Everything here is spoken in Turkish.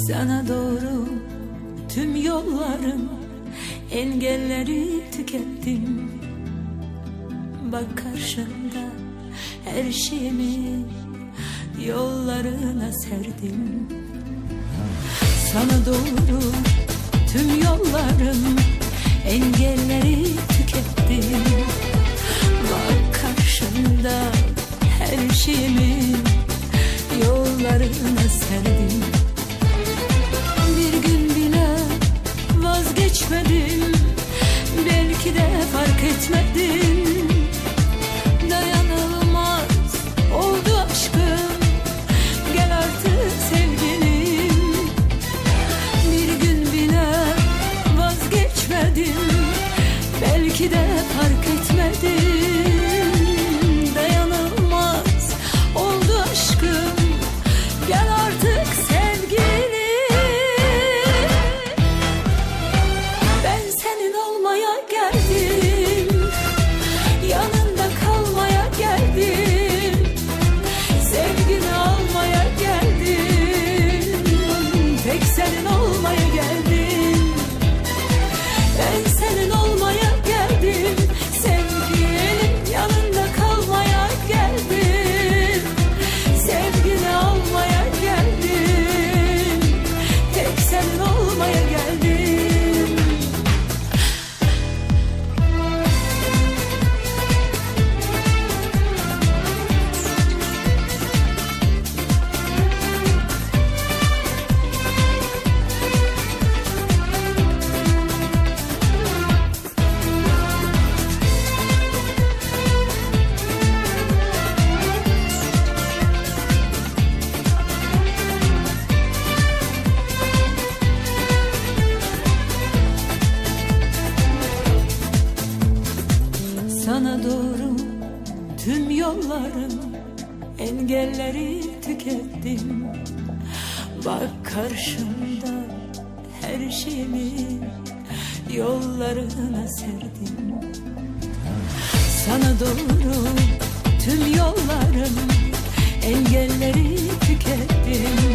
Sana doğru tüm yollarım, engelleri tükettim. Bak karşımda her şeyimi yollarına serdim. Sana doğru tüm yollarım, engelleri tükettim. Bak karşımda her şeyimi yollarına serdim. Bir gün bile vazgeçmedim, belki de fark etmedim. Dayanılmaz oldu aşkım, gel artık sevgilim. Bir gün bile vazgeçmedim, belki de fark etmedim. Dayanılmaz oldu aşkım, gel artık sevgilim. Ben senin olmaya geldim, yanında kalmaya geldim, sevgini almaya geldim, tek senin olmaya geldim. Ben senin olmaya geldim, sevgilim, yanında kalmaya geldim, sevgini almaya geldim, tek senin olmaya geldim. Sana doğru tüm yollarım, engelleri tükettim. Bak karşımda her şeyimi yollarına serdim. Sana doğru tüm yollarım, engelleri tükettim.